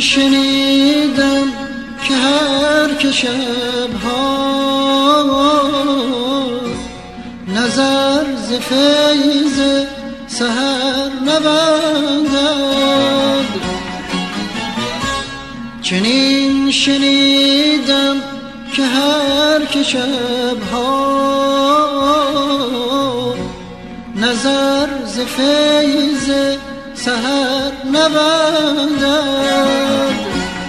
شنیدم که هر که شبها نظر ز فیض سحر نبندد، چنین شنیدم که هر که شبها نظر ز فیض سحر نبندد،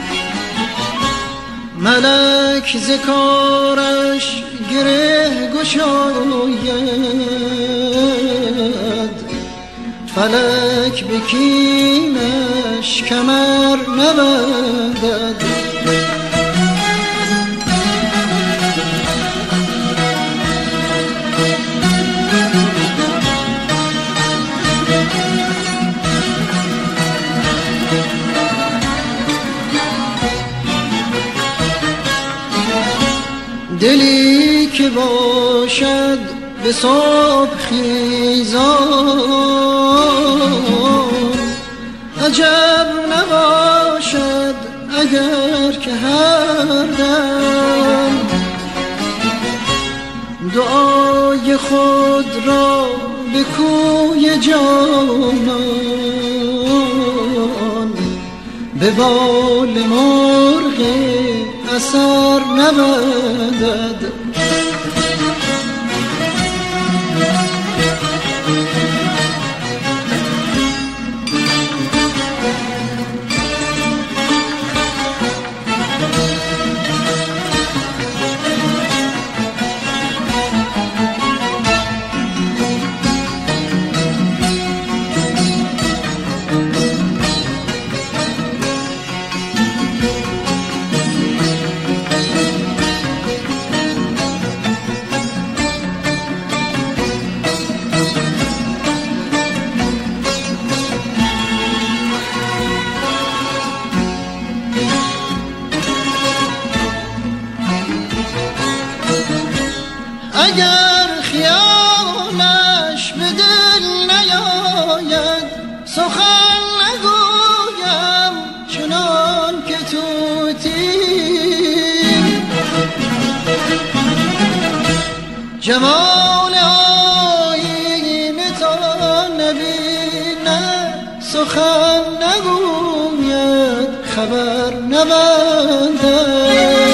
ملک ز کارش گره گشاید، فلک به کینش کمر نبندد. دلی که باشد به صبح خیزان، عجب نباشد اگر که هر دم دعای خود را به کوی جانان به بال مرغ اثر نبندد. اگر خیالش به دل نیاید سخن نگویم چنان که طوطی، جمال آیینه تا نبیند سخن نگوید خبر نبندد.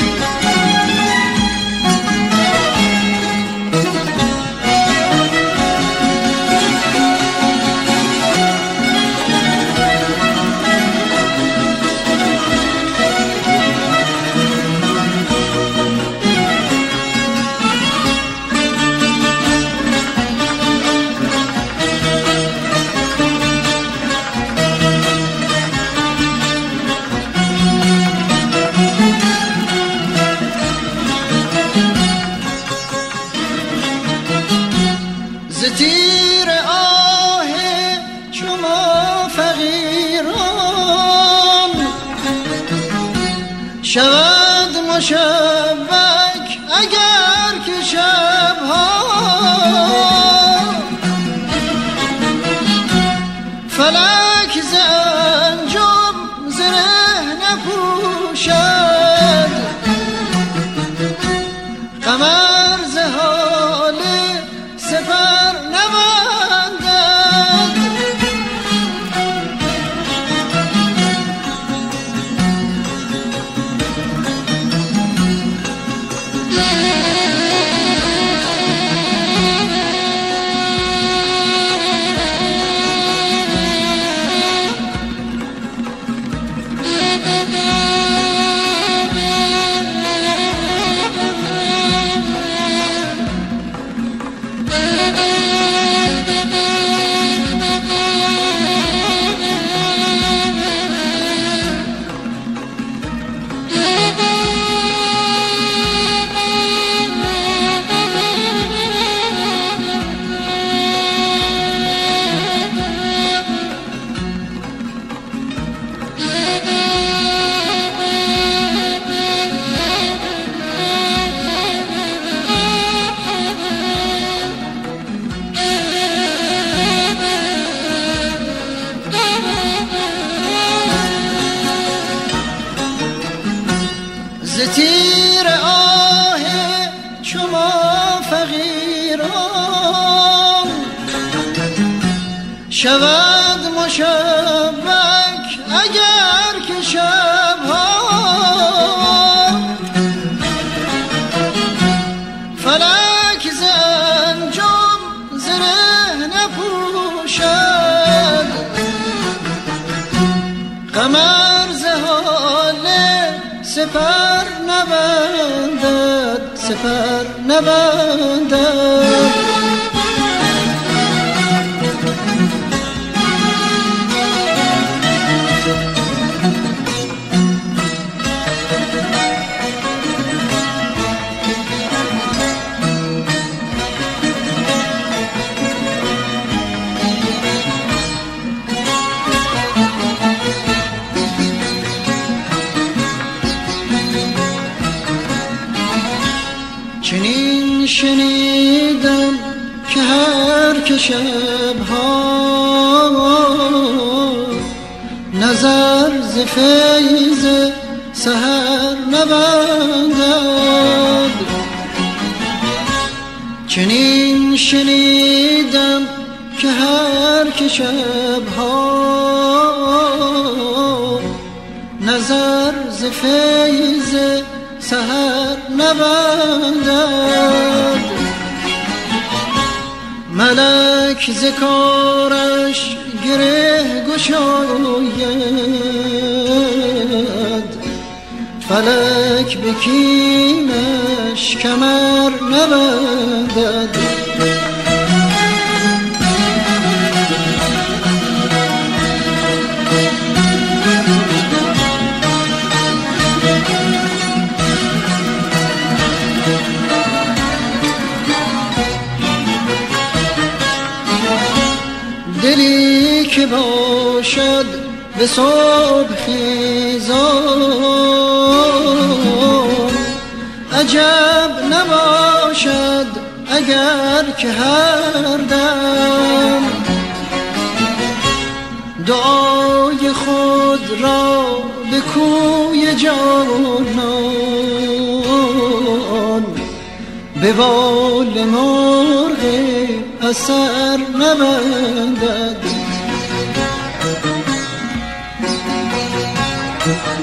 ز تیر آه چو ما فقیران شود مشبک اگر که شبها فلک ز انجم زره نپوشد، قمر ز حال سپر نبندد. زیر آه شما فقیران شود مشبک اگر که شبها فلک ز انجم زره نپوشد قمر ز حاله سپر نبندد سپر نبندد چنین شنیدم که هر که شبها نظر ز فیض سحر نبندد چنین شنیدم که هر که شبها نظر ز فیض سحر نبندد ملک ز کارش گره گشاید فلک به کینش کمر نبندد دلی که باشد به صبح خیزان عجب نباشد اگر که هر دم دعای خود را به کوی جانان به بال مرغ اثر نبندد